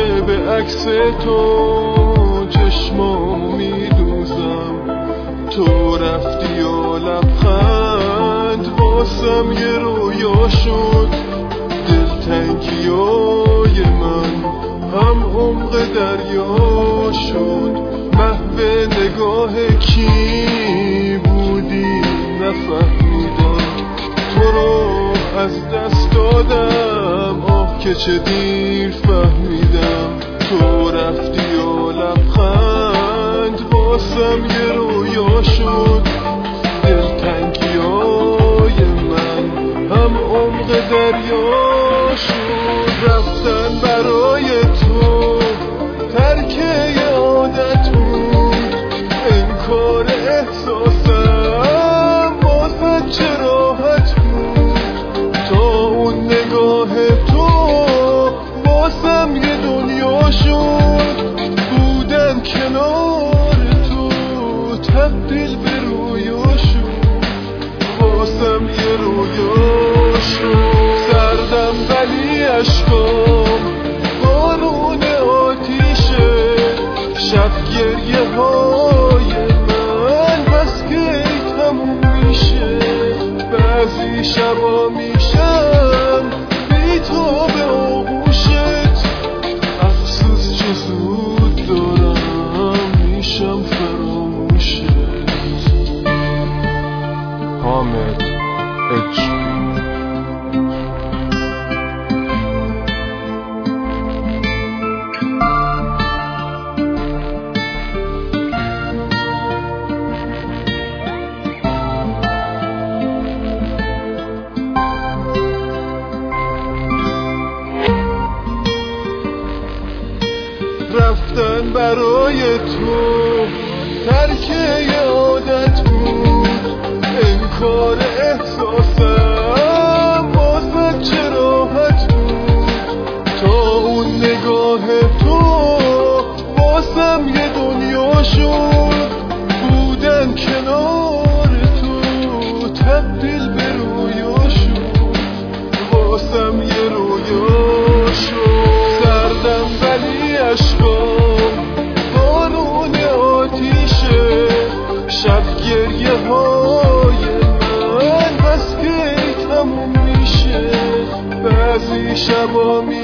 به عکس تو چشمامو میدوزم. تو رفتی و لبخند واسم یه رویا شد. دلتنگیای من هم عمق دریا شد. محو نگاه کی بودی نفهمیدم. تو رو از دست دادم، آه که چه دیر فهمیدم. تو رفتی و لبخند واسم یه رویا شد. دلتنگیای من هم عمق دریا شد. رفتن برای تو ترک عادت بود. انکار احساسم واسه چه راحت بود. تا اون نگاه تو واسم یه دنیا شد. بودن کنار تو تبدیل به رویا شد. واسم یه رویا شد. سردم ولی اشکام بارون آتیشه. شب گریه های من بس که تموم میشه. بعضی شبا میشم بی تو به آغوشت. افسوس چه زود دارم میشم فراموشت. حامد اچ رفتن برای تو ترک عادت بود. انکار احساسم واسه چه راحت بود. تا اون نگاه تو واسم یه دنیا شد. بودن کنار تو تبدیل به رویا شد. واسم یه رویا شد. سردم ولی اشکام بارون آتیشه. شب گریه های من بس که تموم میشه. بعضی شبا